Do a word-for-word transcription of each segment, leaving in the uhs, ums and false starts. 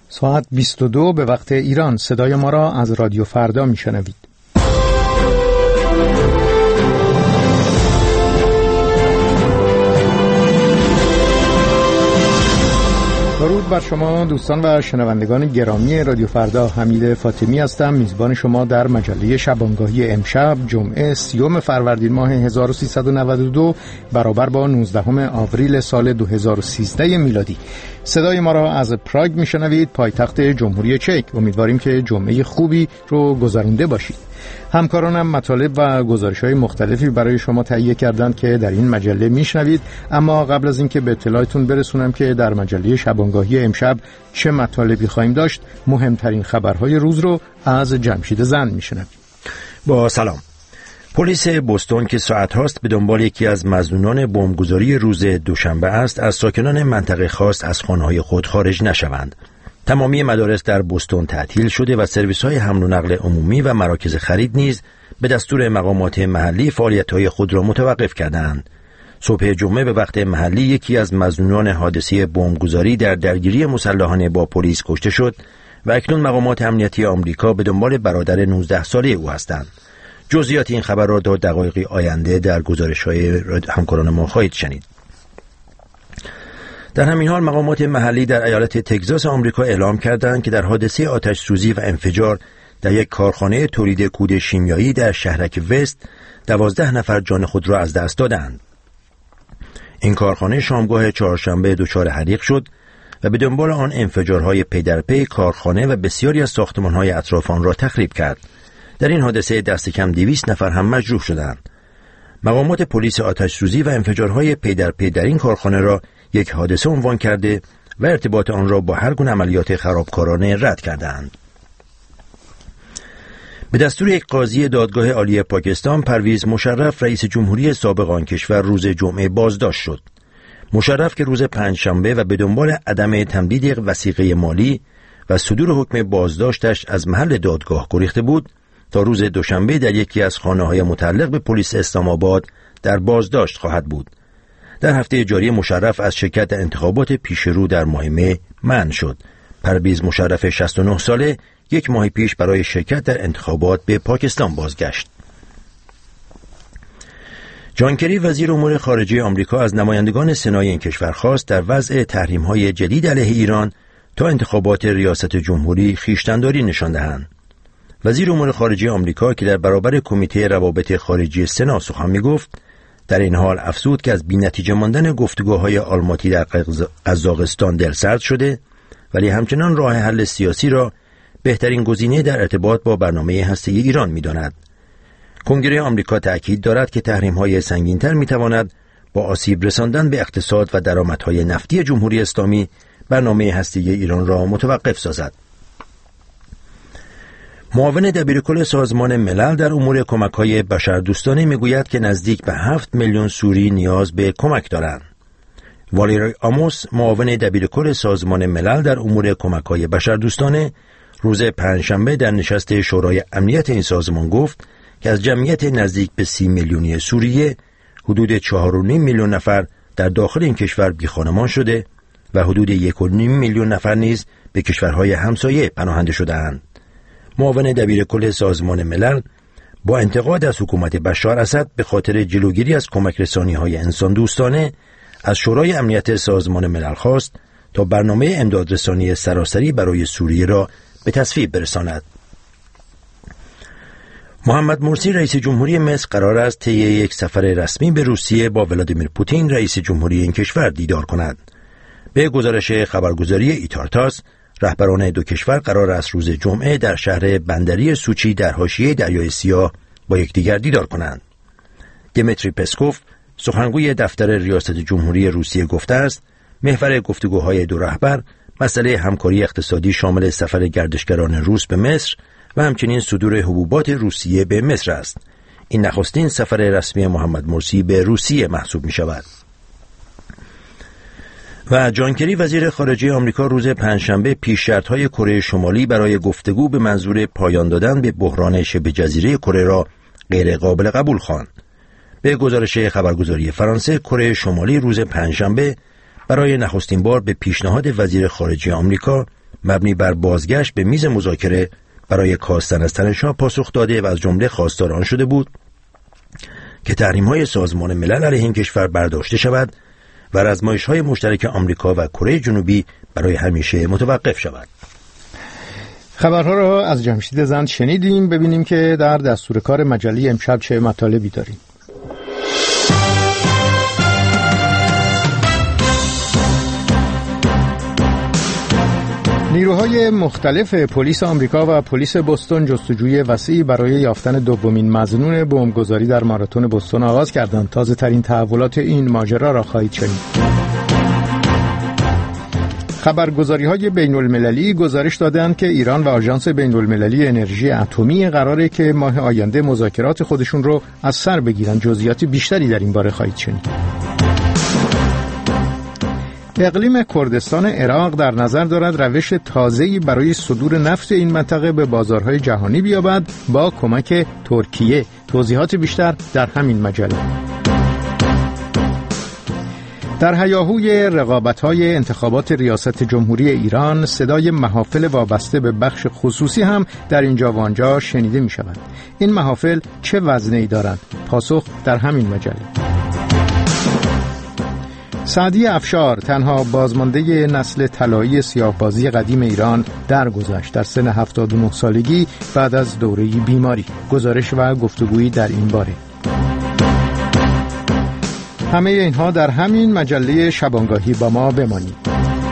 ساعت بیست و دو به وقت ایران. صدای ما را از رادیو فردا میشنوید. درود بر شما دوستان و شنوندگان گرامی رادیو فردا. حمید فاطمی هستم، میزبان شما در مجله شبانگاهی امشب جمعه سیوم فروردین ماه هزار و سیصد و نود و دو برابر با نوزدهم آوریل سال دو هزار و سیزده میلادی. صدای ما را از پراگ میشنوید، پایتخت جمهوری چک. امیدواریم که جمعه خوبی رو گذرونده باشید. همکارانم مطالب و گزارش‌های مختلفی برای شما تهیه کردند که در این مجله میشنوید. اما قبل از اینکه به اطلاعتون برسونم که در مجله شبانگاهی امشب چه مطالبی خواهیم داشت، مهمترین خبرهای روز رو از جمشید زند میشنوید. با سلام. پلیس بوستون که ساعت هاست به دنبال یکی از مظنونان بمبگذاری روز دوشنبه است، از ساکنان منطقه خواست از خانه‌های خود خارج نشوند. تمامی مدارس در بوستون تعطیل شده و سرویس‌های حمل و نقل عمومی و مراکز خرید نیز به دستور مقامات محلی فعالیت‌های خود را متوقف کردند. صبح جمعه به وقت محلی یکی از مظنونان حادثه بمبگذاری در درگیری مسلحانه با پلیس کشته شد و اکنون مقامات امنیتی آمریکا به دنبال برادر نوزده ساله او هستند. جزئیات این خبر را در دقایق آینده در گزارش‌های همکاران ما خواهید شنید. در همین حال مقامات محلی در ایالت تگزاس آمریکا اعلام کردند که در حادثه آتش سوزی و انفجار در یک کارخانه تولید کود شیمیایی در شهرک وست دوازده نفر جان خود را از دست دادند. این کارخانه شامگاه چهارشنبه دچار حریق شد و به دنبال آن انفجارهای پی در پی کارخانه و بسیاری از ساختمان‌های اطراف آن را تخریب کرد. در این حادثه دست کم دویست نفر هم مجروح شدند. مقامات پلیس آتش سوزی و انفجارهای پی در پی در این کارخانه را یک حادثه عنوان کرده و ارتباط آن را با هر گونه عملیات خرابکارانه رد کردند. به دستور یک قاضی دادگاه عالی پاکستان، پرویز مشرف رئیس جمهوری سابق آن کشور روز جمعه بازداشت شد. مشرف که روز پنجشنبه و به دنبال عدم تمدید وثیقه مالی و صدور حکم بازداشتش از محل دادگاه گریخته بود، تا روز دوشنبه در یکی از خانه‌های متعلق به پلیس اسلام آباد در بازداشت خواهد بود. در هفته جاری مشرف از شرکت در انتخابات پیشرو در مهمه منع شد. پرویز مشرف شصت و نه ساله یک ماه پیش برای شرکت در انتخابات به پاکستان بازگشت. جان کری وزیر امور خارجه آمریکا از نمایندگان سنای این کشور خواست در وضع تحریم‌های جدید علیه ایران تا انتخابات ریاست جمهوری خویشتن‌داری نشان دهند. وزیر امور خارجه آمریکا که در برابر کمیته روابط خارجی سنا سخن می‌گفت، در این حال افزود که از بی‌نتیجه ماندن گفتگوهای آلماتی در قزاقستان دلسرد شده، ولی همچنان راه حل سیاسی را بهترین گزینه در ارتباط با برنامه هسته‌ای ایران می‌داند. کنگره آمریکا تأکید دارد که تحریم‌های سنگین‌تر می‌تواند با آسیب رساندن به اقتصاد و درآمدهای نفتی جمهوری اسلامی برنامه هسته‌ای ایران را متوقف سازد. معاون دبیرکل سازمان ملل در امور کمک‌های بشردوستانه میگوید که نزدیک به هفت میلیون سوری نیاز به کمک دارند. والری آموس، معاون دبیرکل سازمان ملل در امور کمک‌های بشردوستانه، روز پنجشنبه در نشست شورای امنیت این سازمان گفت که از جمعیت نزدیک به سی میلیونی سوریه، حدود چهار و نیم میلیون نفر در داخل این کشور بیخانمان شده و حدود یک و نیم میلیون نفر نیز به کشورهای همسایه پناهنده شده‌اند. معاون دبیرکل سازمان ملل با انتقاد از حکومت بشار اسد به خاطر جلوگیری از کمک رسانی‌های انسان دوستانه از شورای امنیت سازمان ملل خواست تا برنامه امدادرسانی سراسری برای سوریه را به تصویب برساند. محمد مرسی رئیس جمهوری مصر قرار است طی یک سفر رسمی به روسیه با ولادیمیر پوتین رئیس جمهوری این کشور دیدار کند. به گزارش خبرگزاری ایتارتاس، رهبران دو کشور قرار است روز جمعه در شهر بندری سوچی در حاشیه دریای سیاه با یکدیگر دیدار کنند. دیمیتری پسکوف، سخنگوی دفتر ریاست جمهوری روسیه، گفته است محور گفتگوهای دو رهبر مسئله همکاری اقتصادی شامل سفر گردشگران روس به مصر و همچنین صدور حبوبات روسیه به مصر است. این نخستین سفر رسمی محمد مرسی به روسیه محسوب می شود. و جان کری وزیر خارجه آمریکا روز پنجشنبه پیش شرط‌های کره شمالی برای گفتگو به منظور پایان دادن به بحران شبه جزیره کره را غیر قابل قبول خواند. به گزارش خبرگزاری فرانسه، کره شمالی روز پنجشنبه برای نخستین بار به پیشنهاد وزیر خارجه آمریکا مبنی بر بازگشت به میز مذاکره برای کاستن از تنش‌ها پاسخ داده و از جمله خواستار آن شده بود که تحریم‌های سازمان ملل علیه این کشور برداشته شود و رزمایش‌های مشترک آمریکا و کره جنوبی برای همیشه متوقف شود. خبرها را از جمشید زند شنیدیم. ببینیم که در دستور کار مجله امشب چه مطالبی داریم. نیروهای مختلف پلیس آمریکا و پلیس بوستون جستجوی وسیعی برای یافتن دومین مظنون بمبگذاری در ماراتون بوستون آغاز کردند. تازه ترین تحولات این ماجرا را خواهید شنید. خبرگزاری‌های بین‌المللی گزارش دادند که ایران و آژانس بین‌المللی انرژی اتمی قراره که ماه آینده مذاکرات خودشون رو از سر بگیرن. جزئیات بیشتری در این باره خواهید شنید. اقلیم کردستان عراق در نظر دارد روش تازه‌ای برای صدور نفت این منطقه به بازارهای جهانی بیابد با کمک ترکیه. توضیحات بیشتر در همین مجله. در هیاهوی رقابت‌های انتخابات ریاست جمهوری ایران صدای محافل وابسته به بخش خصوصی هم در اینجا و آنجا شنیده می‌شود. این محافل چه وزنه‌ای دارند؟ پاسخ در همین مجله. سعدی افشار تنها بازمانده نسل طلایی سیاه‌بازی قدیم ایران درگذشت در سن هفتاد و نه سالگی بعد از دوره بیماری. گزارش و گفتگویی در این باره. همه اینها در همین مجله شبانگاهی. با ما بمانید.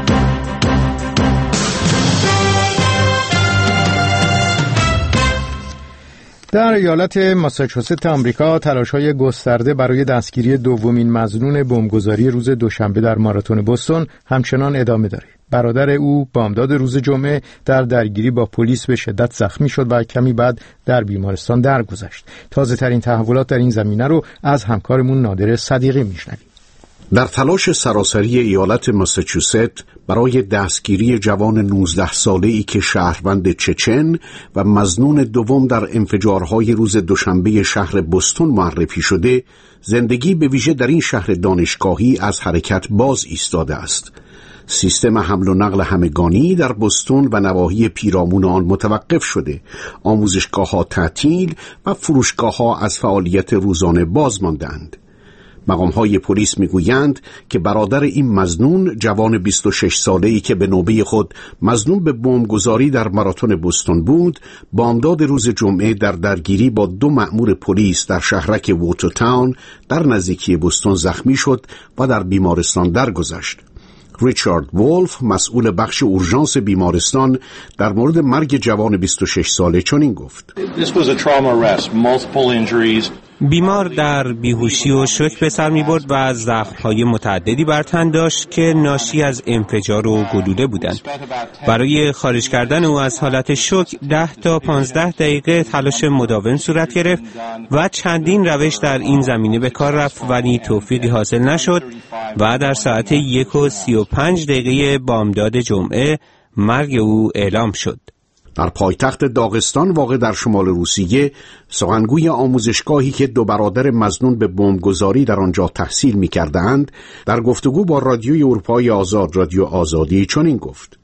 در ایالت ماساچوست آمریکا تلاش‌های گسترده برای دستگیری دومین مظنون بمبگذاری روز دوشنبه در ماراتون بوستون همچنان ادامه دارد. برادر او بامداد روز جمعه در درگیری با پلیس به شدت زخمی شد و کمی بعد در بیمارستان درگذشت. تازه ترین تحولات در این زمینه رو از همکارمون نادر صدیقی میشنویم. در تلاش سراسری ایالت ماساچوست برای دستگیری جوان نوزده ساله‌ای که شهروند چچن و مظنون دوم در انفجارهای روز دوشنبه شهر بوستون معرفی شده، زندگی به ویژه در این شهر دانشگاهی از حرکت باز ایستاده است. سیستم حمل و نقل همگانی در بوستون و نواحی پیرامون آن متوقف شده. آموزشگاه‌ها تعطیل و فروشگاه‌ها از فعالیت روزانه باز ماندند. مقام‌های پلیس می‌گویند که برادر این مظنون، جوان بیست و شش ساله‌ای که به نوبه خود مظنون به بمبگذاری در ماراتون بوستون بود، بامداد روز جمعه در درگیری با دو مأمور پلیس در شهرک ووترتاون در نزدیکی بوستون زخمی شد و در بیمارستان درگذشت. ریچارد وولف، مسئول بخش اورژانس بیمارستان، در مورد مرگ جوان بیست و شش ساله چنین گفت: بیمار در بیهوشی و شوک به سر می برد و از زخم‌های متعددی بر تن داشت که ناشی از انفجار و گلوله بودند. برای خارج کردن او از حالت شوک ده تا پانزده دقیقه تلاش مداوم صورت گرفت و چندین روش در این زمینه به کار رفت ولی توفیقی حاصل نشد و در ساعت یک و سی و پنج دقیقه بامداد جمعه مرگ او اعلام شد. در پایتخت داغستان واقع در شمال روسیه، سخنگوی آموزشگاهی که دو برادر مظنون به بمبگذاری در آنجا تحصیل می‌کردند، در گفتگو با رادیوی اروپای آزاد، رادیو آزادی، چنین گفت: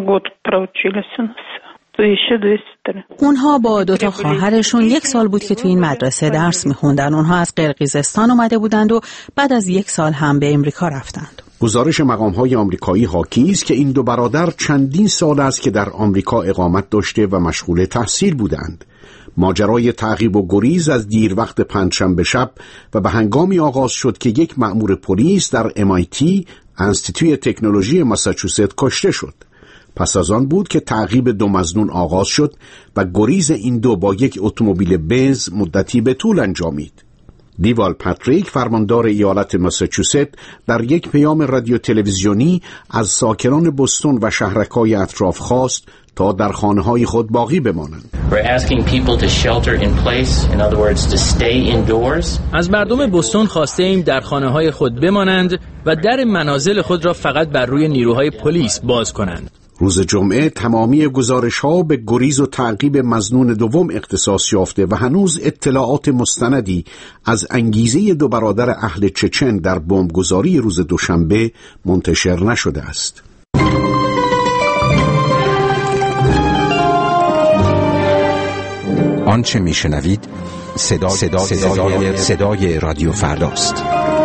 اونها با دو تا خواهرشون یک سال بود که تو این مدرسه درس می‌خوندن. اونها از قرقیزستان اومده بودند و بعد از یک سال هم به امریکا رفتند. گزارش مقام‌های آمریکایی حاکی است که این دو برادر چندین سال است که در آمریکا اقامت داشته و مشغول تحصیل بودند. ماجرای تعقیب و گریز از دیر وقت پنجشنبه شب و به هنگامی آغاز شد که یک مأمور پلیس در ام آی تی، انستیتوی تکنولوژی ماساچوست، کشته شد. پس از آن بود که تعقیب دو مظنون آغاز شد و گریز این دو با یک اتومبیل بنز مدتی به طول انجامید. دیوال پاتریک، فرماندار ایالت ماساچوست، در یک پیام رادیو تلویزیونی از ساکنان بوستون و شهرک‌های اطراف خواست تا در خانه‌های خود باقی بمانند. از مردم بوستون خواسته ایم در خانه‌های خود بمانند و در منازل خود را فقط بر روی نیروهای پلیس باز کنند. روز جمعه تمامی گزارش‌ها به گریز و تعقیب مظنون دوم اختصاص یافته و هنوز اطلاعات مستندی از انگیزه دو برادر اهل چچن در بمبگذاری روز دوشنبه منتشر نشده است. آنچه میشنوید صدا صدا صدای, صدای رادیو فرداست.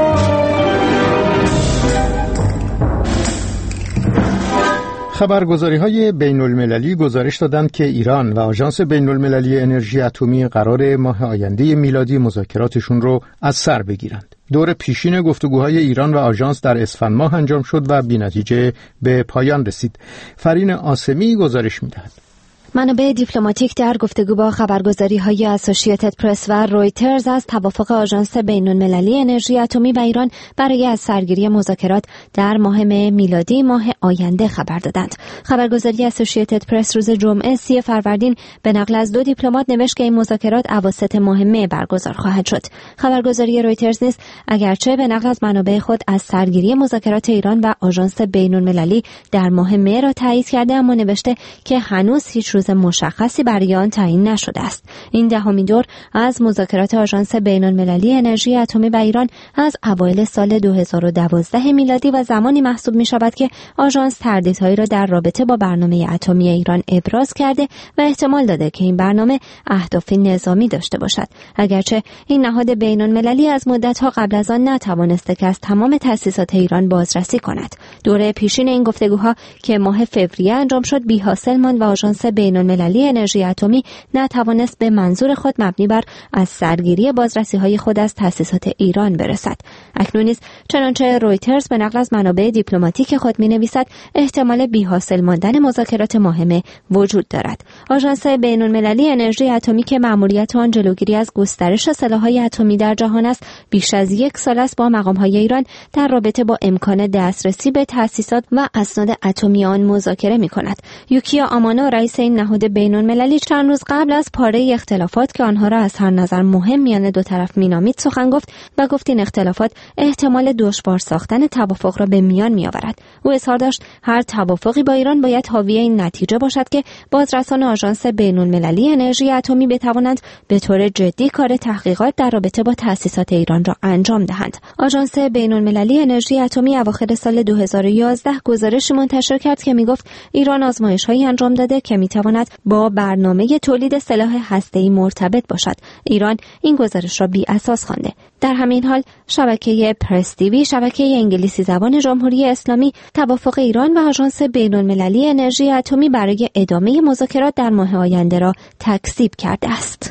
خبرگزاری‌های بین‌المللی گزارش دادند که ایران و آژانس بین‌المللی انرژی اتمی قرار ماه آینده میلادی مذاکراتشون رو از سر بگیرند. دور پیشین گفتگوهای ایران و آژانس در اسفند ماه انجام شد و بی‌نتیجه به پایان رسید. فرین آسمی گزارش می‌دهد. منابع دیپلماتیک در گفتگو با خبرگزاری‌های اسوسییتد پرس و رویترز از توافق آژانس بین‌المللی انرژی اتمی و ایران برای از سرگیری مذاکرات در ماه مه میلادی ماه آینده خبر دادند. خبرگزاری اسوسییتد پرس روز جمعه سی فروردین به نقل از دو دیپلمات نوشت که این مذاکرات اواسط ماه مه برگزار خواهد شد. خبرگزاری رویترز نیز اگرچه به نقل از منابع خود از سرگیری مذاکرات ایران و آژانس بین‌المللی در ماه مه را تایید کرده، اما نوشته که هنوز هیچ روز مشخصی برای آن تعیین نشده است. این دهمین دور از مذاکرات آژانس بین‌المللی انرژی اتمی و ایران از اوایل سال دو هزار و دوازده میلادی و زمانی محسوب می شود که آژانس تردیدهایی را در رابطه با برنامه اتمی ایران ابراز کرده و احتمال داده که این برنامه اهداف نظامی داشته باشد. اگرچه این نهاد بین‌المللی از مدت‌ها قبل از آن نتوانسته که از تمام تأسیسات ایران بازرسی کند. دوره پیشین این گفتگوها که ماه فوریه انجام شد بی حاصل ماند و آژانس بین‌المللی انرژی اتمی نتوانست به منظور خود مبنی بر از سرگیری بازرسی‌های خود از تأسیسات ایران برسد. اکنون نیز چنانچه رویترز به نقل از منابع دیپلماتیک خود می‌نویسد احتمال بی حاصل ماندن مذاکرات ماه مه وجود دارد. آژانس بین‌المللی انرژی اتمی که مأموریت آن جلوگیری از گسترش سلاح‌های اتمی در جهان است، بیش از یک سال است با مقام‌های ایران در رابطه با امکان دسترسی به تأسیسات و اسناد اتمی آن مذاکره می‌کند. یوکیا آمانو رئیس این نهاد بین‌المللی چند روز قبل از پاره اختلافات که آنها را از هر نظر مهم میان دو طرف مینامید سخن گفت و گفت این اختلافات احتمال دشوار ساختن توافق را به میان میآورد. او اظهار داشت هر توافقی با ایران باید حاوی این نتیجه باشد که بازرسان آژانس بین‌المللی انرژی اتمی بتوانند به طور جدی کار تحقیقات در رابطه با تأسیسات ایران را انجام دهند. آژانس بین‌المللی انرژی اتمی اواخر سال دو هزار و یازده گزارشی منتشر کرد که میگفت ایران آزمایش‌هایی انجام داده که میتواند با برنامه تولید سلاح هسته‌ای مرتبط باشد. ایران این گزارش را بی اساس خوانده. در همین حال شبکه پرس تیوی، شبکه انگلیسی زبان جمهوری اسلامی، توافق ایران و آژانس بین‌المللی انرژی اتمی برای ادامه مذاکرات در ماه آینده را تکذیب کرده است.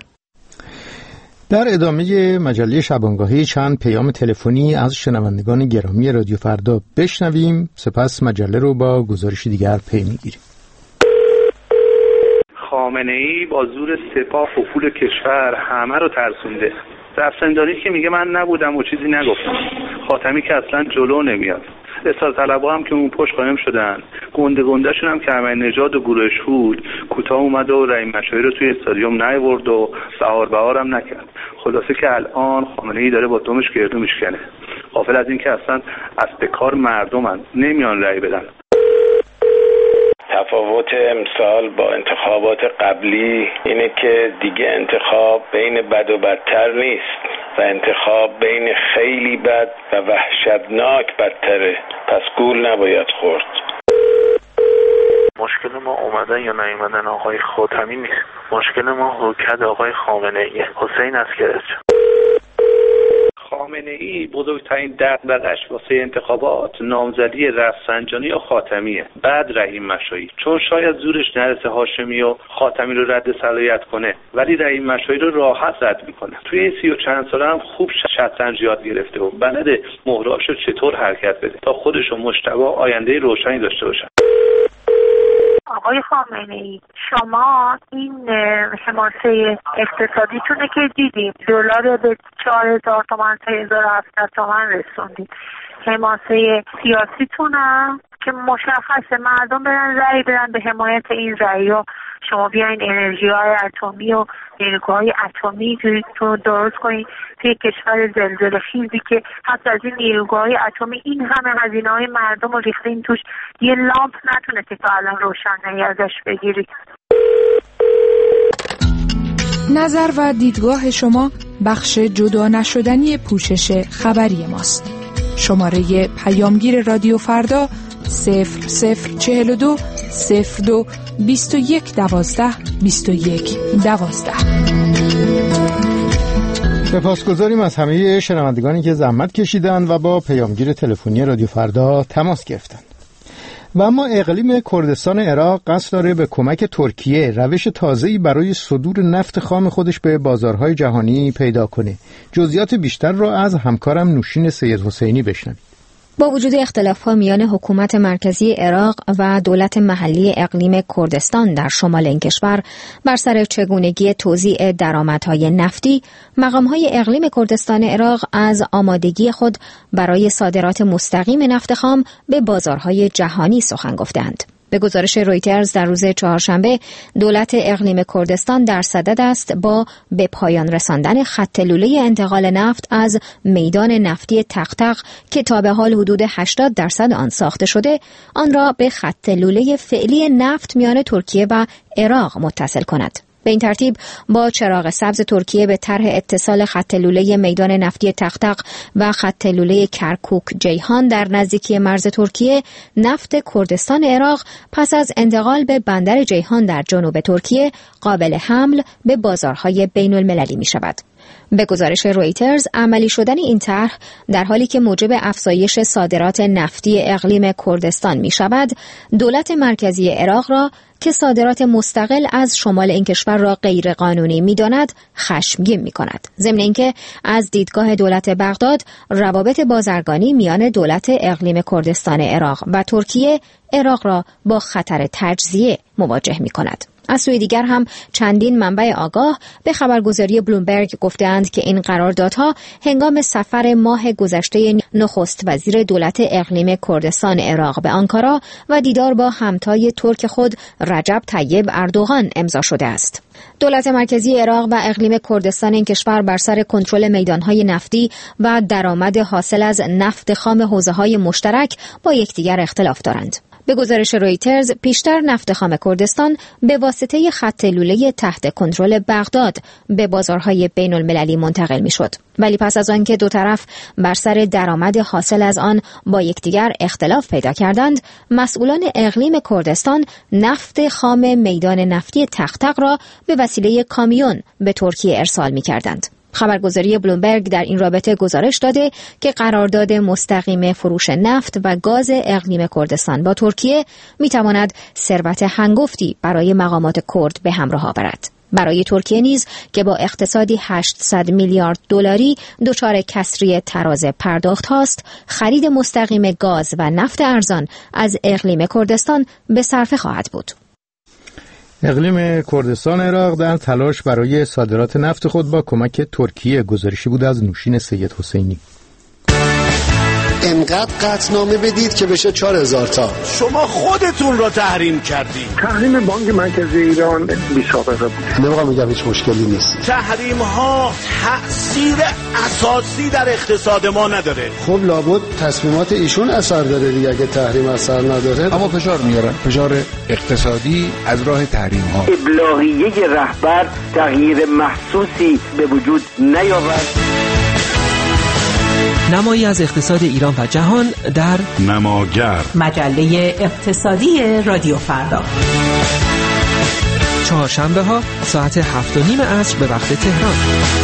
در ادامه مجله شبانگاهی چند پیام تلفنی از شنوندگان گرامی رادیو فردا بشنویم، سپس مجله رو با گزارش دیگر پی می‌گیریم. خامنه‌ای با زور سپاه و پول کشور همه رو ترسونده. رفسنجانی که میگه من نبودم و چیزی نگفتم. خاتمی که اصلا جلو نمیاد. اصلاح طلبها هم که اون پشت قائم شدن، گنده گنده شون هم که احمدی نژاد و گروهش بود، کوتاه اومد و رحیم مشایی رو توی استادیوم نیاورد و بهار بهار هم نکرد. خلاصه که الان خامنه‌ای داره با دمش گردو میشکنه. غافل از این که اصلا از به کار مردمن، نمیان رأی بدن. تفاوت امسال با انتخابات قبلی اینه که دیگه انتخاب بین بد و بدتر نیست و انتخاب بین خیلی بد و وحشتناک بدتره، پس گول نباید خورد. مشکل ما اومدن یا نیومدن آقای خاتمی نیست، مشکل ما حرکت آقای خامنه‌ای. حسین عسکرچ خامنه‌ای بزرگترین دغدغه‌اش واسه انتخابات نامزدی رفسنجانی یا خاتمیه، بعد رحیم مشایی، چون شاید زورش نرسه هاشمی و خاتمی رو رد صلاحیت کنه، ولی رحیم مشایی رو راحت رد میکنه. توی این سی و چند ساله هم خوب شطرنج یاد گرفته و بلده مهرهاشو چطور حرکت بده تا خودش و مجتبی آینده روشنی داشته باشن. آقای خامنه‌ای، شما این حماسه اقتصادیتونه که دیدیم، دلار به چهار هزار تومان سه هزار و هفتصد تومان رسوندید. حماسه سیاسیتونه که مشخصه مردم برن رأی بدن، به حمایت این رأی‌ها شما بیاین انرژی های اتمی و نیروگاه‌های اتمی تو درست کنید توی کشور زلزله خیزی که حتی از این نیروگاه‌های اتمی این همه هزینه‌های مردم رو ریختین توش، یه لامپ نتونستی تا الان روشنایی ازش بگیرید. نظر و دیدگاه شما بخش جدا نشدنی پوشش خبری ماست. شماره پیامگیر رادیو فردا صفر صفر چهل و دو صفر دو بیست و یک دوازده بیست و یک دوازده. سپاسگزاریم از همه شنوندگانی که زحمت کشیدند و با پیامگیر تلفنی رادیو فردا تماس گرفتند. و اما اقلیم کردستان عراق قصد داره به کمک ترکیه روش تازه‌ای برای صدور نفت خام خودش به بازارهای جهانی پیدا کنه. جزئیات بیشتر را از همکارم نوشین سید حسینی بشنوید. با وجود اختلاف‌ها میان حکومت مرکزی عراق و دولت محلی اقلیم کردستان در شمال این کشور بر سر چگونگی توزیع درآمدهای نفتی، مقام‌های اقلیم کردستان عراق از آمادگی خود برای صادرات مستقیم نفت خام به بازارهای جهانی سخن گفتند. به گزارش رویترز در روز چهارشنبه، دولت اقلیم کردستان در صدد است با به پایان رساندن خط لوله انتقال نفت از میدان نفتی تقتق که تا به حال حدود هشتاد درصد آن ساخته شده، آن را به خط لوله فعلی نفت میان ترکیه و عراق متصل کند. به این ترتیب با چراغ سبز ترکیه به طرح اتصال خط لوله میدان نفتی تقتق و خط لوله کرکوک جیهان در نزدیکی مرز ترکیه، نفت کردستان عراق پس از انتقال به بندر جیهان در جنوب ترکیه قابل حمل به بازارهای بین المللی می شود. به گزارش رویترز، عملی شدن این طرح در حالی که موجب افزایش صادرات نفتی اقلیم کردستان می شود، دولت مرکزی عراق را که صادرات مستقل از شمال این کشور را غیر قانونی می داند، خشمگین می کند. ضمن اینکه از دیدگاه دولت بغداد، روابط بازرگانی میان دولت اقلیم کردستان عراق و ترکیه، عراق را با خطر تجزیه مواجه می کند. از سوی دیگر هم چندین منبع آگاه به خبرگزاری بلومبرگ گفتند که این قراردادها هنگام سفر ماه گذشته نخست وزیر دولت اقلیم کردستان عراق به آنکارا و دیدار با همتای ترک خود رجب طیب اردوغان امضا شده است. دولت مرکزی عراق و اقلیم کردستان این کشور بر سر کنترل میدانهای نفتی و درآمد حاصل از نفت خام حوزه‌های مشترک با یکدیگر اختلاف دارند. به گزارش رویترز، پیشتر نفت خام کردستان به واسطه خط لوله تحت کنترل بغداد به بازارهای بین المللی منتقل می شد. ولی پس از آن که دو طرف بر سر درآمد حاصل از آن با یکدیگر اختلاف پیدا کردند، مسئولان اقلیم کردستان نفت خام میدان نفتی تقتق را به وسیله کامیون به ترکیه ارسال می کردند. خبرگزاری بلومبرگ در این رابطه گزارش داده که قرارداد مستقیم فروش نفت و گاز اقلیم کردستان با ترکیه میتواند ثروت هنگفتی برای مقامات کرد به همراه آورد. برای ترکیه نیز که با اقتصادی هشتصد میلیارد دلاری دچار کسری تراز پرداخت هاست، خرید مستقیم گاز و نفت ارزان از اقلیم کردستان به صرفه خواهد بود. اقلیم کردستان عراق در تلاش برای صادرات نفت خود با کمک ترکیه. گزارشی بود از نوشین سید حسینی. انقدر قطعنامه بدید که بشه چهار هزار تا. شما خودتون را تحریم کردید. تحریم بانک مرکزی ایران بی سابقه بود. نمی‌خوام بگم هیچ مشکلی نیست. تحریم ها تأثیر اساسی در اقتصاد ما نداره. خب لابد تصمیمات ایشون اثر داره دیگه. اگه تحریم اثر نداره اما فشار میارن، فشار اقتصادی از راه تحریم ها. ابلاغیه رهبر تغییر محسوسی به وجود نیاورد. نمایی از اقتصاد ایران و جهان در نماگر، مجله اقتصادی رادیو فردا، چهارشنبه ها ساعت هفت و نیم عصر به وقت تهران.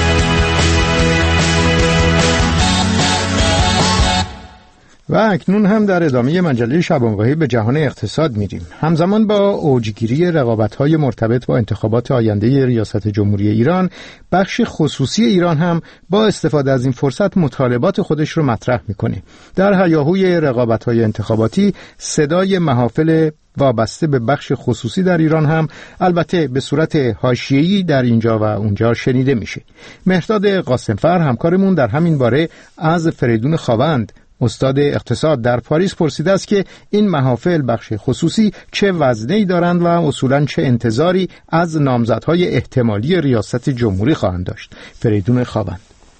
و اکنون هم در ادامه مجله شبانگاهی به جهان اقتصاد میریم. همزمان با اوجگیری رقابت‌های مرتبط با انتخابات آینده ریاست جمهوری ایران، بخش خصوصی ایران هم با استفاده از این فرصت مطالبات خودش رو مطرح میکنه. در هیاهوی رقابت‌های انتخاباتی، صدای محافل وابسته به بخش خصوصی در ایران هم البته به صورت حاشیه‌ای در اینجا و اونجا شنیده میشه. مهرداد قاسمفر همکارمون در همین باره از فریدون خاوند، استاد اقتصاد در پاریس، پرسیده است که این محافل بخش خصوصی چه وزنه‌ای دارند و اصولاً چه انتظاری از نامزدهای احتمالی ریاست جمهوری خواهند داشت. فریدون خاوند: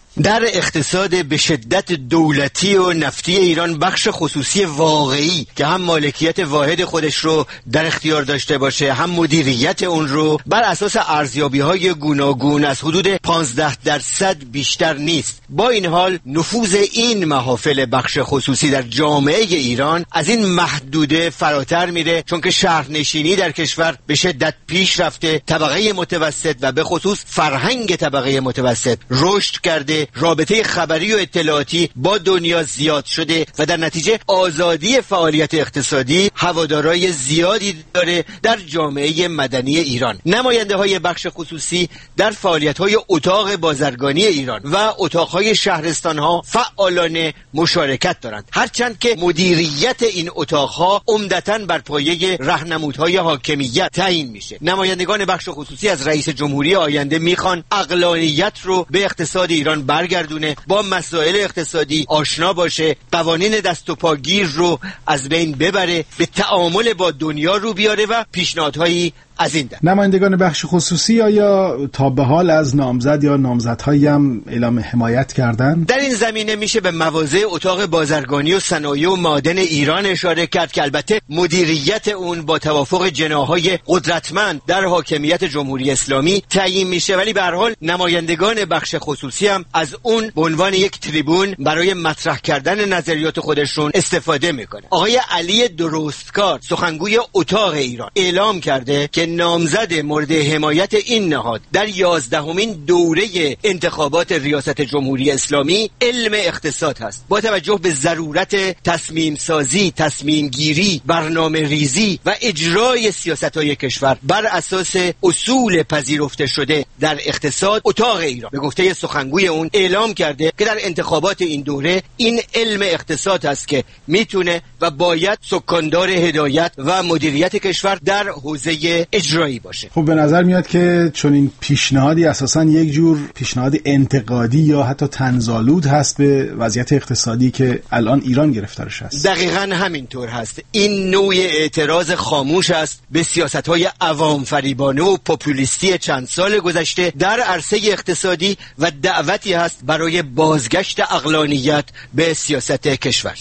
در اقتصاد به شدت دولتی و نفتی ایران بخش خصوصی واقعی که هم مالکیت واحد خودش رو در اختیار داشته باشه هم مدیریت اون رو بر اساس ارزیابی‌های گوناگون از حدود پانزده درصد بیشتر نیست. با این حال نفوذ این محافل بخش خصوصی در جامعه ایران از این محدوده فراتر میره، چون که شهرنشینی در کشور به شدت پیش رفته، طبقه متوسط و به خصوص فرهنگ طبقه متوسط رشد کرده، رابطه خبری و اطلاعاتی با دنیا زیاد شده و در نتیجه آزادی فعالیت اقتصادی هوادارای زیادی داره در جامعه مدنی ایران. نماینده های بخش خصوصی در فعالیت های اتاق بازرگانی ایران و اتاق های شهرستان ها فعالانه مشارکت دارند، هرچند که مدیریت این اتاق ها عمدتاً بر پایه راهنمودهای حاکمیت تعیین میشه. نمایندگان بخش خصوصی از رئیس جمهوری آینده میخوان عقلانیت رو به اقتصاد ایران برگردونه، با مسائل اقتصادی آشنا باشه، قوانین دست و پاگیر رو از بین ببره، به تعامل با دنیا رو بیاره و پیشنهادهایی از این دست. نمایندگان بخش خصوصی آیا تا به حال از نامزد یا نامزدهایی هم اعلام حمایت کردن؟ در این زمینه میشه به مواضع اتاق بازرگانی و صنایع و معادن ایران اشاره کرد که البته مدیریت اون با توافق جناح‌های قدرتمند در حاکمیت جمهوری اسلامی تعیین میشه، ولی به هر حال نمایندگان بخش خصوصی هم از اون به عنوان یک تریبون برای مطرح کردن نظریات خودشون استفاده میکنه. آقای علی درستکار سخنگوی اتاق ایران اعلام کرده که نامزد مورد حمایت این نهاد در یازدهمین دوره انتخابات ریاست جمهوری اسلامی علم اقتصاد هست. با توجه به ضرورت تصمیم سازی، تصمیم گیری، برنامه ریزی و اجرای سیاست‌های کشور بر اساس اصول پذیرفته شده در اقتصاد، اتاق ایران به گفته سخنگوی اون اعلام کرده که در انتخابات این دوره این علم اقتصاد هست که میتونه و باید سکاندار هدایت و مدیریت کشور در حوزه اجرایی باشه. خب به نظر میاد که چون این پیشنهادی اساساً یک جور پیشنهاد انتقادی یا حتی طنزآلود هست به وضعیت اقتصادی که الان ایران گرفتارش است. دقیقاً همینطور هست. این نوع اعتراض خاموش است به سیاست‌های عوام فریبانه و پوپولیستی چند سال گذشته در عرصه اقتصادی و دعوتی هست برای بازگشت عقلانیت به سیاست کشور.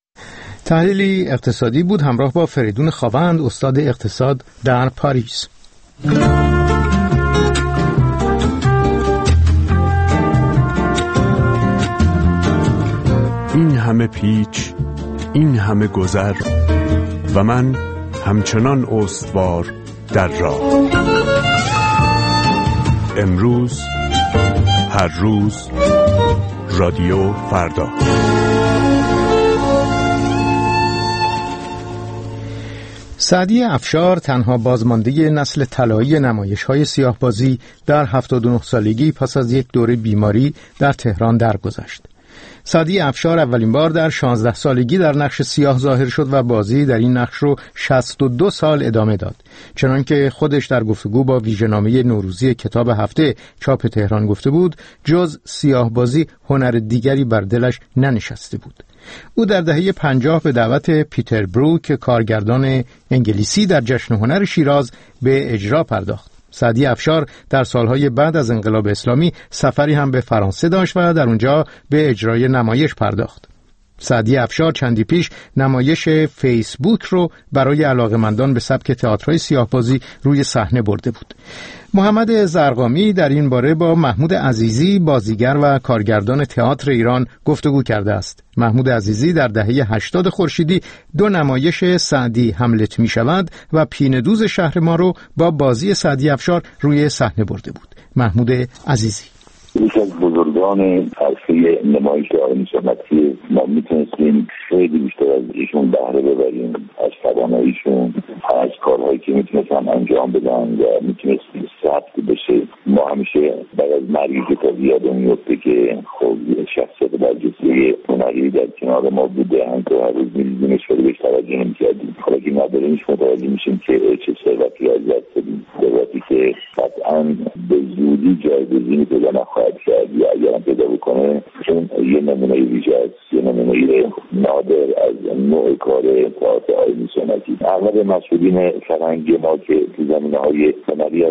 تحلیلی اقتصادی بود همراه با فریدون خاوند، استاد اقتصاد در پاریس. این همه پیچ، این همه گذر و من همچنان استوار در راه. امروز، هر روز، رادیو فردا. سعدی افشار تنها بازمانده نسل طلایی نمایش‌های سیاه‌بازی در هفتاد و نه سالگی پس از یک دوره بیماری در تهران درگذشت. سعدی افشار اولین بار در شانزده سالگی در نقش سیاه ظاهر شد و بازی در این نقش رو شصت و دو سال ادامه داد. چنانکه خودش در گفتگو با ویژه‌نامه نوروزی کتاب هفته چاپ تهران گفته بود، جز سیاه بازی هنر دیگری بر دلش ننشسته بود. او در دهه پنجاه به دعوت پیتر بروک کارگردان انگلیسی در جشن هنر شیراز به اجرا پرداخت. سعدی افشار در سالهای بعد از انقلاب اسلامی سفری هم به فرانسه داشت و در اونجا به اجرای نمایش پرداخت. سعدی افشار چندی پیش نمایش فیسبوک رو برای علاقه‌مندان به سبک تئاترهای سیاه‌بازی روی صحنه برده بود. محمد زرقامی در این باره با محمود عزیزی بازیگر و کارگردان تئاتر ایران گفتگو کرده است. محمود عزیزی در دهه هشتاد خورشیدی دو نمایش سعدی هملت می شود و پینه دوز شهر ما رو با بازی سعدی افشار روی صحنه برده بود. محمود عزیزی: یکی از بزرگان عرصه نمایش آقای سنتی، ما میتونستیم خیلی بیشتر از ایشون بهره ببریم، از تواناییشون، از کارهایی که میتونستن انجام بدن و میتونستیم ثبت بشه. ما همیشه بعد از مرگ کتاب یادم میفته که خب شخصیت برجسته هنری در کنار ما بوده، هم که هر روز می‌دیدیمش ولی بهش توجه نمی‌کردیم. حالا که نداریمش متوجه میشیم که چه ثروتی از دست دادیم، ثروتی که قطعاً به زودی جایگزینی پیدا نخواهد کرد یا اگر هم پیدا بکنه چون یه نمونه ویژه است، یه نمونه نادر از نوع کار تئاتر آقای سنتی. اغلب مسئولین فرهنگی ما که تو زمینه‌های هنری هستن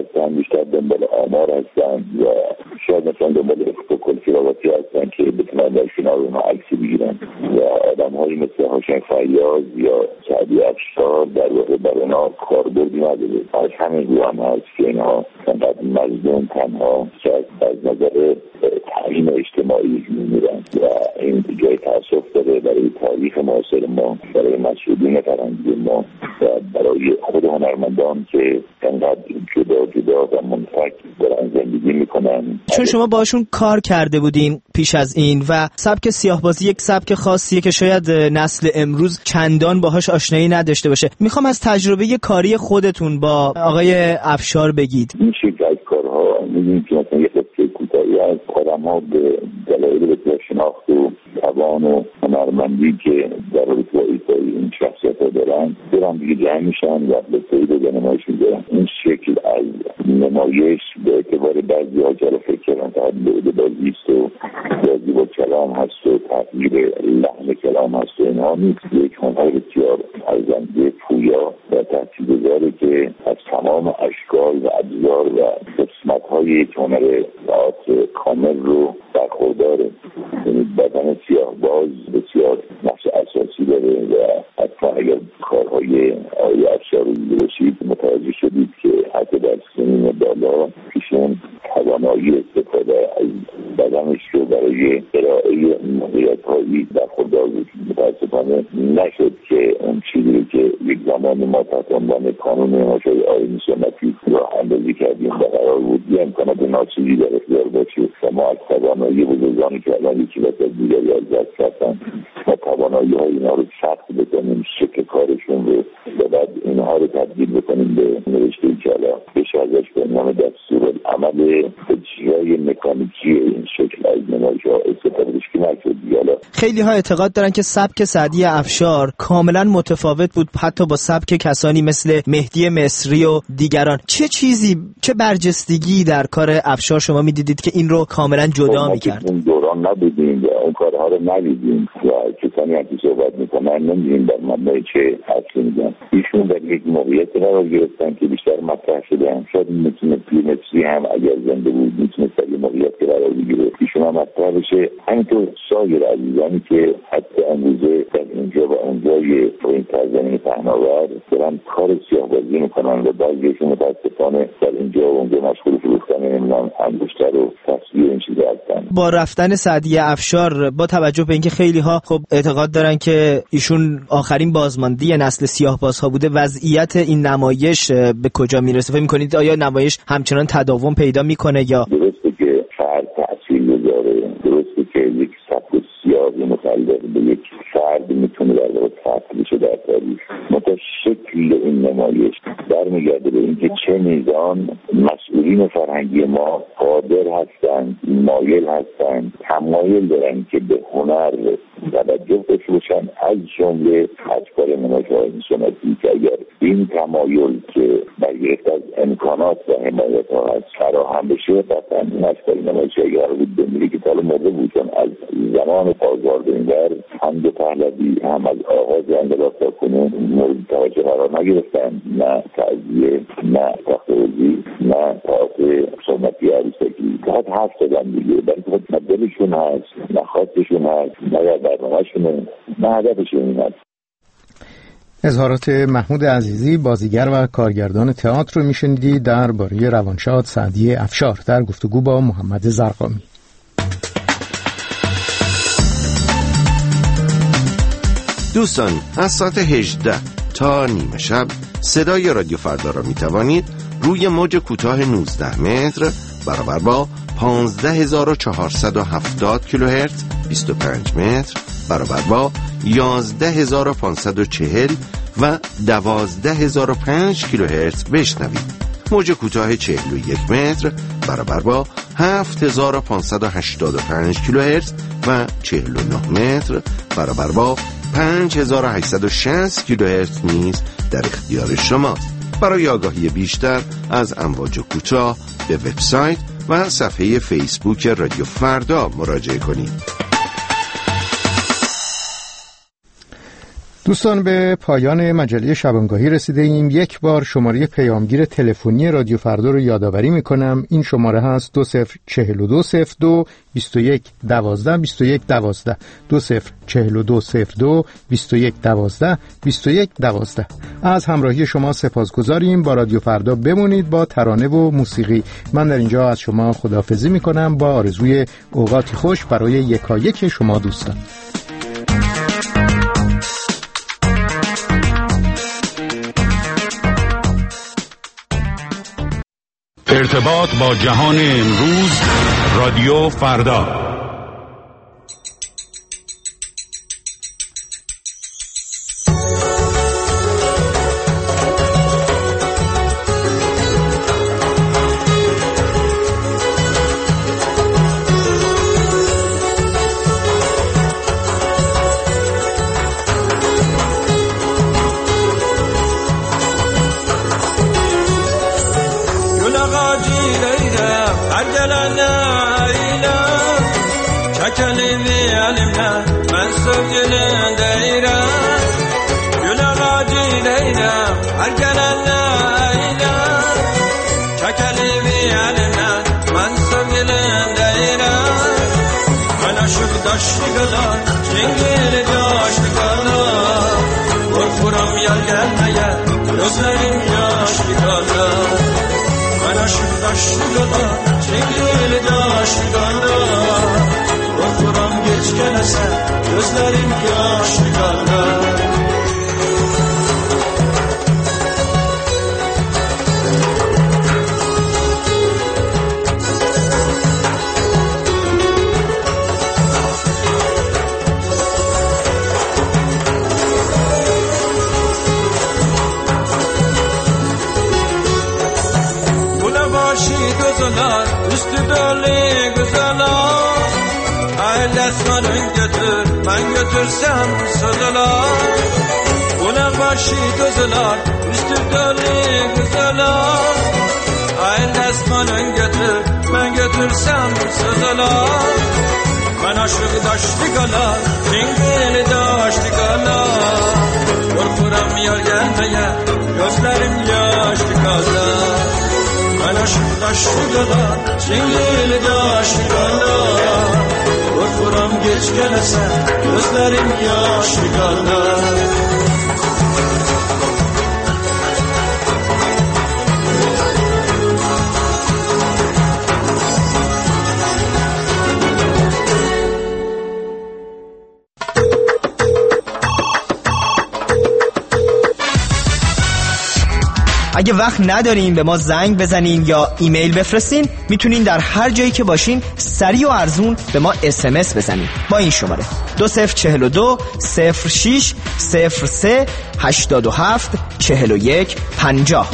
بیشتر دنبال آمار هستن یا شاید مثلا دنبال پروتکل کراواتی هستن که بتونن در کنار اونها عکسی بگیرن و آدم هایی مثل هاشم فیاض یا سعدی افشار در واقع برای اونها کاربردی نداره. از همین رو هم هست که اینها فقط مظلوم تنها شاید از نظر تعلیم اجتماعی میمیرن و این جای تأسف داره برای تاریخ معاصر ما، برای مسئولین فرهنگی ما و برای خود هنرمندان که انقدر جدا جدا و منفک دارن زندگی میکنن. چون شما باشون کار کرده بودین پیش از این و سبک سیاه‌بازی یک سبک خاصیه که شاید نسل امروز چندان باهاش آشنایی نداشته باشه، میخوام از تجربه کاری خودتون با آقای افشار بگید. این شکل از کارها میدونید که مثلا یک قصه کوتاهی از آدم ها به دلایل بسیار شناخت و توان و هنرمندی که در رابطه با ایفای این شخصیت ها دارن دارن دیگه جمع میشن و به سعید و نمایش میدارن. این شکل از نمایش به اعتبار بعضی ها جلو فکر کردن تا حد بازیست و بازی با کلام هست و تغییر لحن کلام هست و اینها نیست. یک هنر بسیار ارزنده پویا و تاثیرگذاره که از تمام اشکال و ابزار و قسمت های یک هنر تئاتر کامل رو برخورداره. یعنی بدن سیاه باز بسیار نقش اساسی داره و حتی اگر کارهای آقای افشار رو دیده باشید متوجه شدید که حتی در سنین بالا پیشون توانایی استفاده از بدنش رو برای ارائه موقعیت‌هایی برخوردار بود. متاسفانه نشد که اون چیزی که یک زمان ما تحت عنوان قانون نمایش‌های آیینی سنتی راه اندازی کردیم و قرار بود یه امکانات ناچیزی در اختیار باشه و ما از توانایی بزرگانی که الان یکی وقت دیگری از دست رفتن و توانایی های اینا رو سخت بکنیم، شکل کارشون رو و بعد اینها رو تبدیل بکنیم به نوشته‌ای که الان بشه ازش به نام دستور عمل اجرای مکانیکی این شکل از نمایش‌ها استفاده بشه که نشد. خیلی ها اعتقاد دارن که سبک سعدی افشار کاملا متفاوت بود حتی با سبک کسانی مثل مهدی مصری و دیگران. چه چیزی، چه برجستگی در کار افشار شما میدیدید که این رو کاملا جدا میکرد؟ اون دوران نبودیم و اون کارها رو ندیدیم و کسانی هم که صحبت میکنن نمیدونیم در مبنای چه اصلی میگن. ایشون در یک موقعیت قرار گرفتن که بیشتر مطرح شده هم شاید میتونه پیر مصری هم اگر زنده بود میتونه در یک موقعیت قرار بگیره ایشون هم مطرح بشه. همینطور سایر عزیزانی که حتی امروزه در اینجا و اونجای این ترزمین پهناور دارن کار سیاه‌بازی میکنن و بعضیشون متاسفانه در اینجا و اونجا مشغول فروختن نمیدونم انگشتر و تصویر این چیزا هستن. با رفتن سعدی افشار با توجه به اینکه خیلی ها خب اعتقاد دارن که ایشون آخرین بازمانده نسل سیاه‌بازها بوده، وضعیت این نمایش به کجا میرسه؟ فکر می‌کنید آیا نمایش همچنان تداوم پیدا میکنه یا درسته که فرد تأثیر گذاره، درسته که یک سبک سیاهی متعلق به یک فرد میتونه در واقع تأثیر بشه در تاریخ، متا شکل این نمایش برمیگرده به اینکه چه میزان مسئولین فرهنگی ما قادر هستند، مایل هستند، تمایل دارن که به هنر توجه بشن، از جمله اشکال نمایش‌های سنتی که اگر این تمایل که برگرفته از امکانات و حمایت‌ها هست فراهم بشه قطعاً این اشکال نمایش‌هایی قرار بود بمیره که تا مرده بود، چون از زمان آزاد اینور هم دو پهلوی هم از آغاز انقلاب تا کنون مورد توجه قرار نگرفتن، نه تعزیه، نه تخت‌وزی، نه تئاتر سنتی عروسکی. فقط حرف زدن دیگه، برای خود نه دلشون هست، نه خواستشون هست، نه برنامه‌شونه، نه هدفشون هست. اظهارات محمود عزیزی، بازیگر و کارگردان تئاتر رو میشنیدید درباره روانشاد سعدی افشار در گفتگو با محمد زرقامی. دوستان، از ساعت هجده تا نیمه شب صدای رادیو فردا را می توانید روی موج کوتاه نوزده متر برابر با پانزده هزار و چهارصد و هفتاد کیلوهرتز بیست و پنج متر برابر با یازده هزار و پانصد و چهل و دوازده هزار و پنج کیلوهرتز بشنوید. موج کوتاه چهل و یک متر برابر با هفت هزار و پانصد و هشتاد و پنج کیلوهرتز و چهل و نه متر برابر با پنج هزار و هشتصد و شصت کیلوهرتز نیز در اختیار شماست. برای آگاهی بیشتر از امواج کوتاه به وبسایت و صفحه فیسبوک رادیو فردا مراجعه کنید. دوستان به پایان مجله شبانگاهی رسیده ایم. یک بار شماره پیامگیر تلفنی رادیو فردا رو یادآوری میکنم. این شماره هست دو صفر چهل و دو صفر دو بیست و یک دوازده بیست و یک دوازده دو صفر چهل و دو صفر دو بیست و یک دوازده بیست و یک دوازده. از همراهی شما سپاسگزاریم. با رادیو فردا بمونید با ترانه و موسیقی. من در اینجا از شما خداحافظی میکنم با آرزوی اوقاتی خوش برای یکایک شما دوستان. ارتباط با جهان امروز، رادیو فردا. اگه وقت ندارین به ما زنگ بزنین یا ایمیل بفرستین، میتونین در هر جایی که باشین سریع و ارزون به ما اس ام اس بزنین با این شماره دو صفر چهل و دو صفر شش صفر سه هشتاد و هفت چهل و یک پنجاه.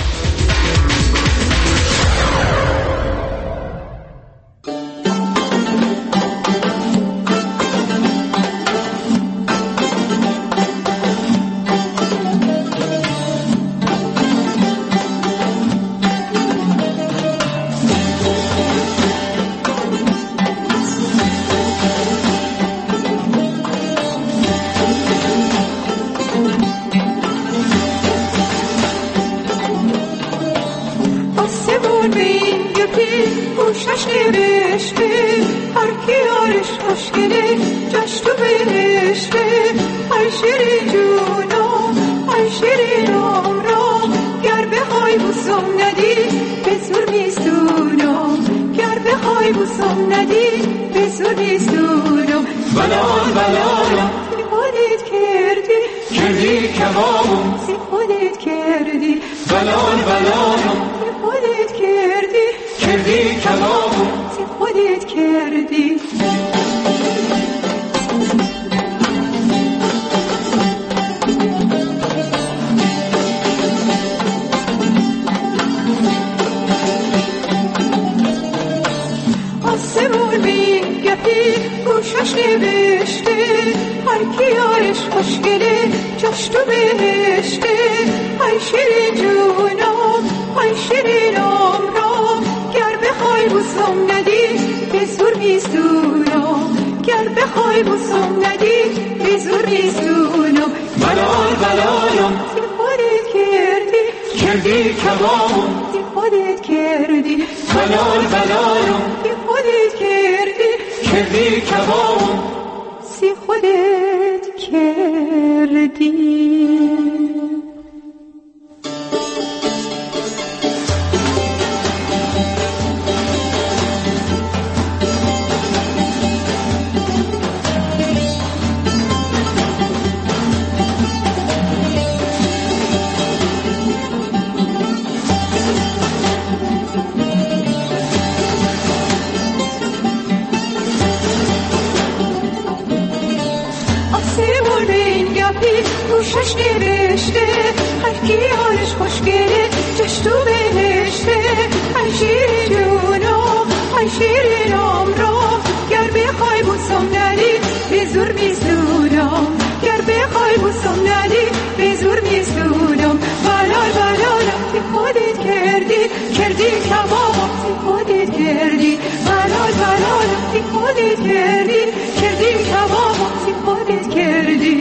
گر بخوای بوسم ندی به زور نیستونم کردی کبابم سی خودت کردی بلال بلالم سی خودت کردی کردی کبابم سی خودت کردی. گوشش نوشته هر کی حالش خوشگله جش تو بهشته ای شیرین جونم ای شیرین عمرم گر بخوای بوسم ندی به زور میسودم گر بخوای بوسم ندی به زور میسودم بلال بلالم سی خودت کردی کردی کبابم سی خودت کردی بلال بلالم سی خودت کردی کردی کبابم سی خودت کردی.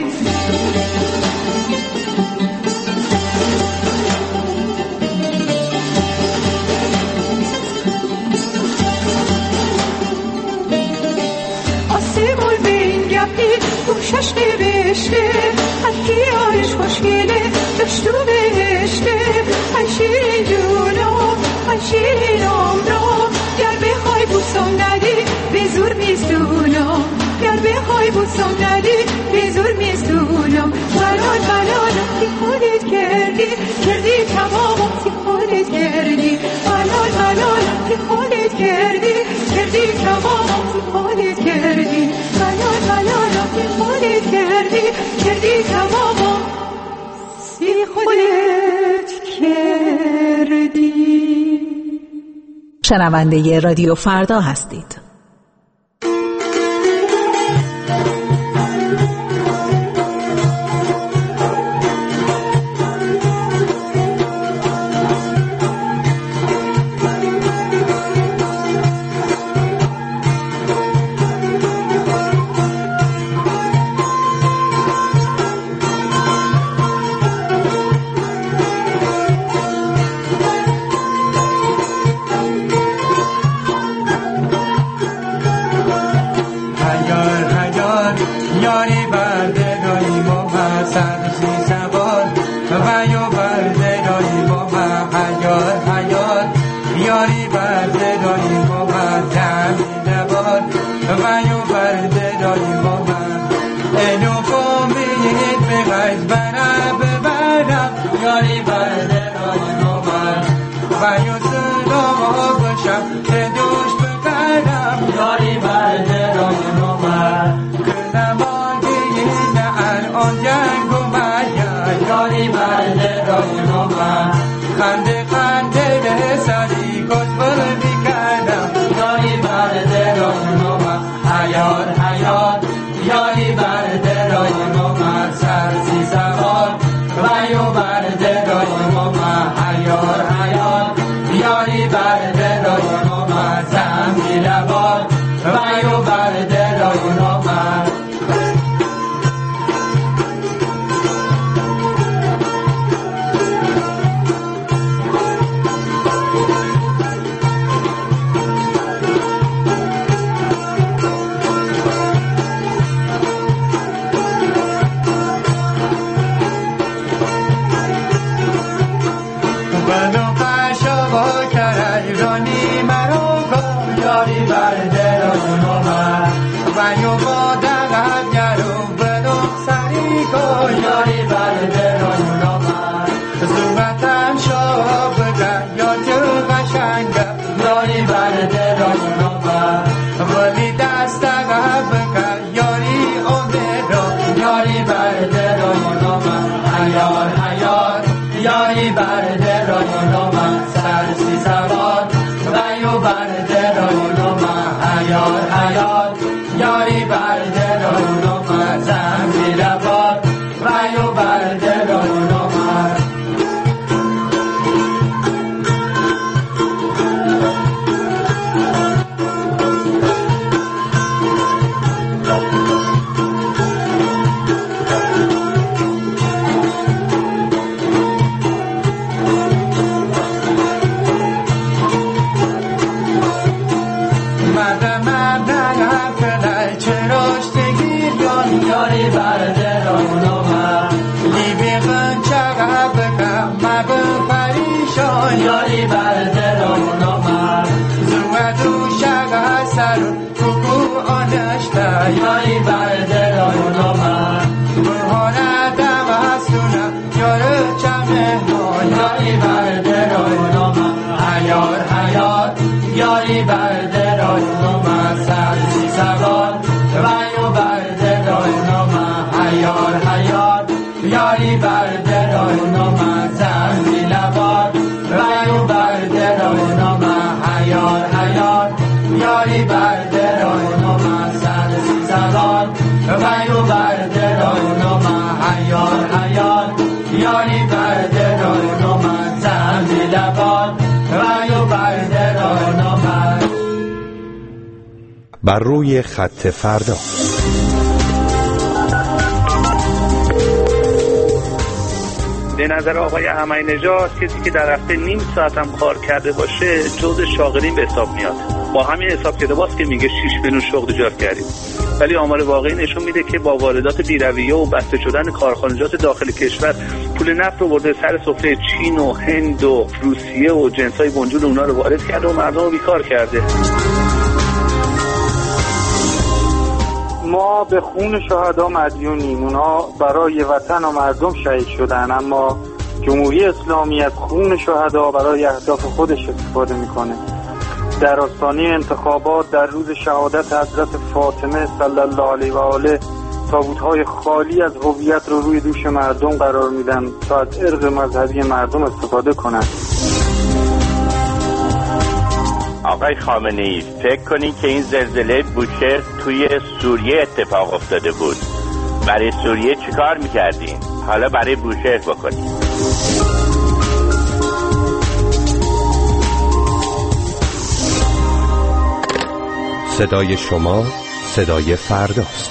گوشش نوشته هر کی حالش خوشگله جاش تو بهشته ای شیرین جونم ای شیرین عمرم گر بخوای بوسم ندی به زور میسونم گر بخوای بوسم ندی به زور میسونم بلال بلالم سی خودت کردی کردی کبابم سی خودت کردی بلال بلالم سی خودت کردی کردی کبابم سی خودت کردی بلال بلالم سی خودت کردی کردی کبابم سی خودت کردی. شنونده رادیو فردا هستید. خنده خنده به سری کتبر بیکنم یاری برده رای نومه حیار حیار یاری برده رای نومه سرسی سوار ویو برده رای نومه حیار حیار یاری برده رای نومه زمی لبار ویو برده رای نومه. یاری برده رای نومه سرسی مهمان یاری بر دلان آمد زومدو شغل سر کوکو آنشتا یاری بر دلان آمد برهانه دم هستونه یارو چه مهمان یاری بر دلان آمد حیار حیار یاری بر دلان آمد سرسی سوار ویو بر دلان آمد حیار حیار یاری بر دلان آمد زنبی لبار ویو بر دلان آمد حیار حیار یاری بر دلان آمد سرسی سوار ویو بر دلان آمد حیار حیار یاری بر دلان آمد زنبی لبار ویو بر دلان آمد. بر روی خط فردا به نظر آقای احمدی نژاد کسی که در هفته نیم ساعت هم کار کرده باشه جزء شاغلین به حساب میاد. با همین حساب کتاباست که میگه شش میلیون شغل ایجاد کردیم، ولی آمار واقعی نشون میده که با واردات بی‌رویه و بسته شدن کارخانجات داخل کشور پول نفت رو برده سر سفره چین و هند و روسیه و جنسای بنجل اونا رو وارد کرده و مردم رو بیکار کرده. ما به خون شهدا مدیونیم. اونا برای وطن و مردم شهید شدن، اما جمهوری اسلامی از خون شهدا برای اهداف خودش استفاده میکنه. در آستانه انتخابات در روز شهادت حضرت فاطمه صلی الله علیه و آله تابوت‌های خالی از هویت رو روی دوش مردم قرار میدن تا از ارق مذهبی مردم استفاده کنن. آقای خامنه‌ای، فکر کنین که این زلزله بوشهر توی سوریه اتفاق افتاده بود، برای سوریه چیکار میکردین؟ حالا برای بوشهر بکنین. صدای شما صدای فرداست.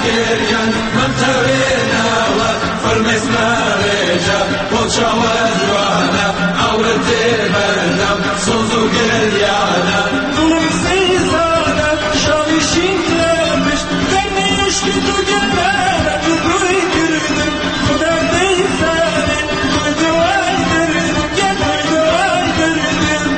گریان من ترینه و فرمس مرجع بلشاوز وانا عورتی بردم سوزو گریانه دلم سیزانه شاویشین لبش دنیش که تو گلمه تو گوی گردم خدا دیزانه گوی دوای دردم گل گوی دوای دردم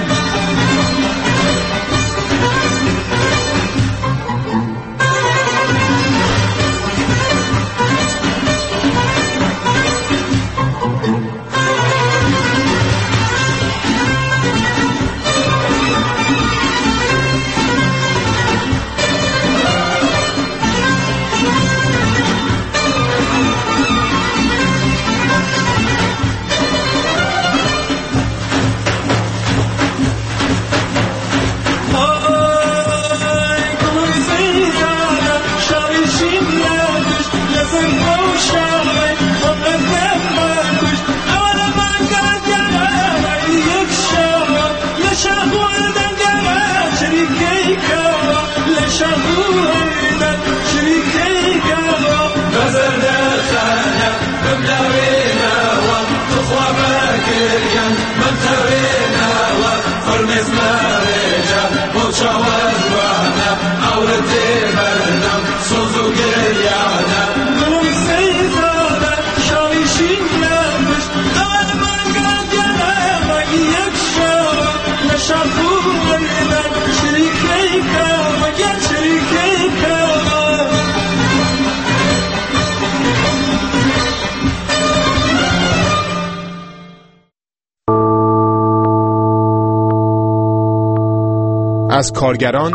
از کارگران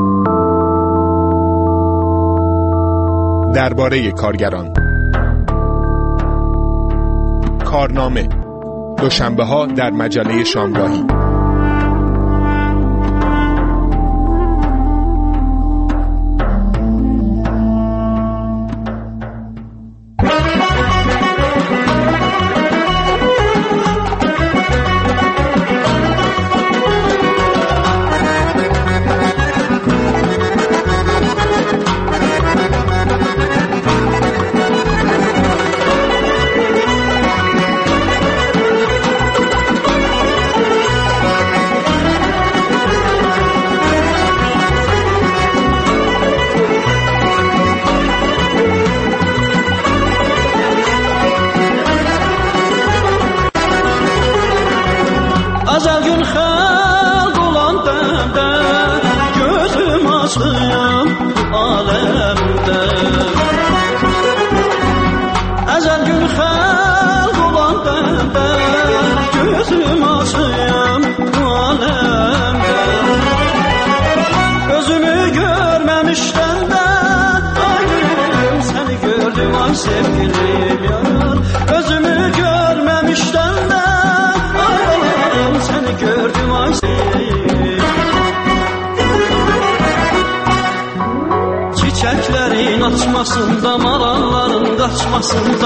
درباره کارگران. کارنامه دوشنبه ها در مجله شامگاهی. Açmasında, maralların qaçmasında,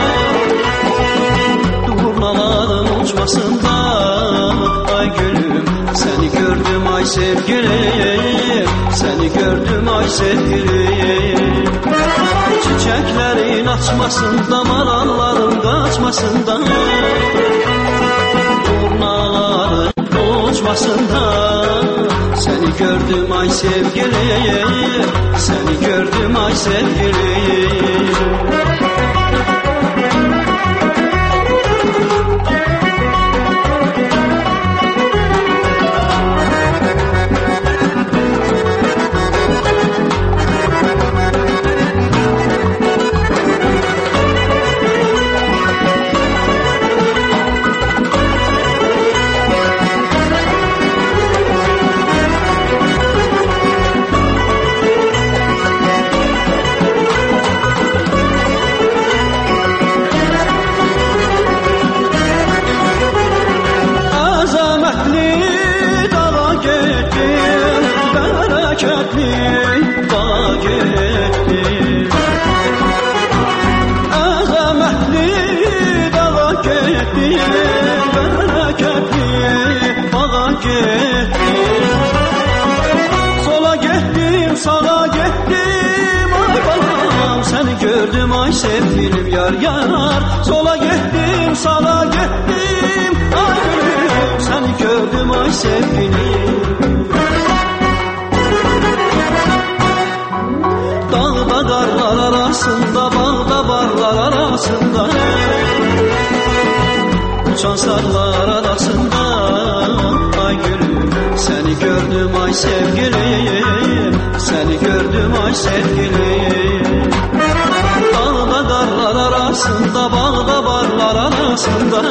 durnaların uçmasında, ay gülüm seni gördüm ay sevgilim, seni gördüm ay sevgilim. Çiçeklerin açmasında, maralların qaçmasında, durnaların uçmasında, seni gördüm ay sevgilim, seni gördüm ay sevgilim. Sola gittim, sağa gittim, ay balam gördüm ay sevgilim yar yar. Sola gittim sağa gittim ay gülüm, seni gördüm ay sevgilim. Dağda karlar arasında, bağda barlar arasında, uçan sarlar arasında ay gülüm, seni gördüm ay sevgilim, seni gördüm ay sevgilim. Dağda karlar arasında, bağda barlar arasında,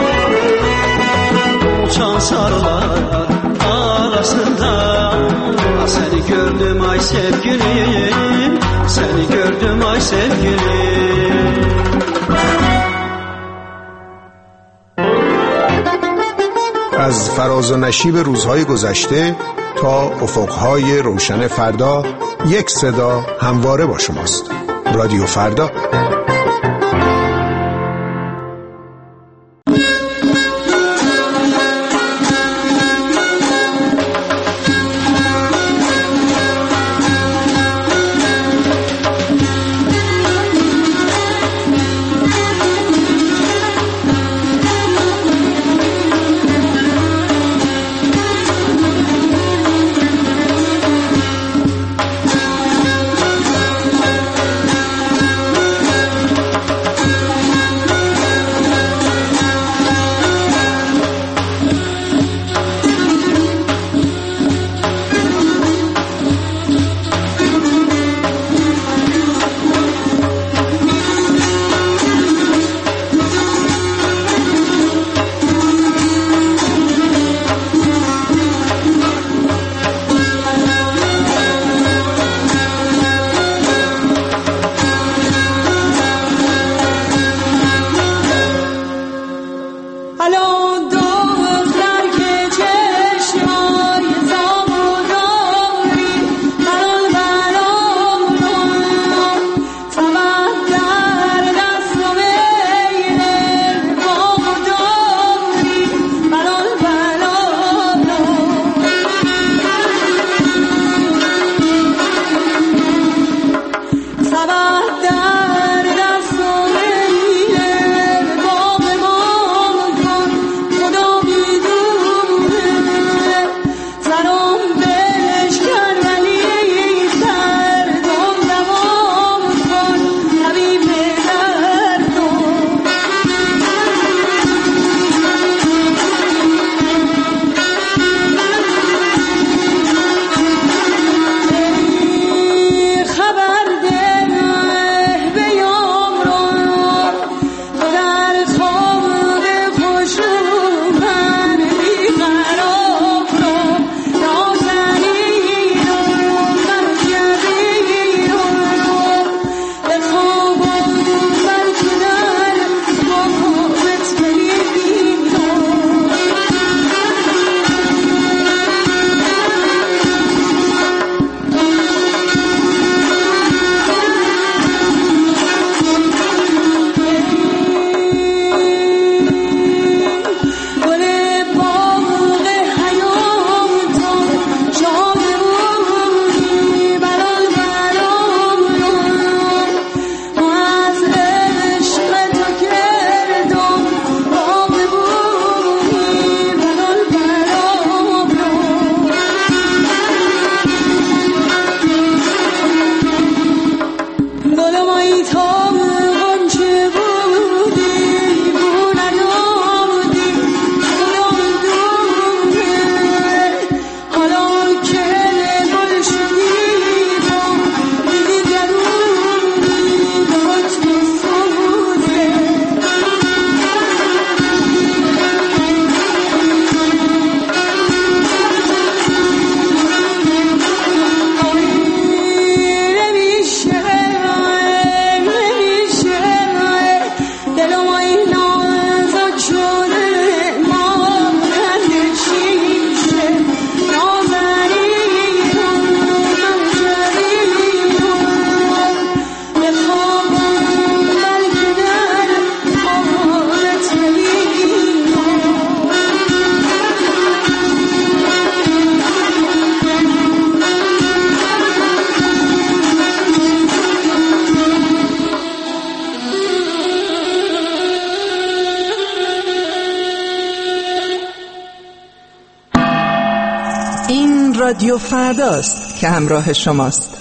uçan sarlar arasında seni gördüm ay sevgilim, seni gördüm ay sevgilim. از فراز و نشیب روزهای گذشته تا افقهای روشن فردا، یک صدا همواره با شماست. رادیو فردا. رادیو فرداست که همراه شماست.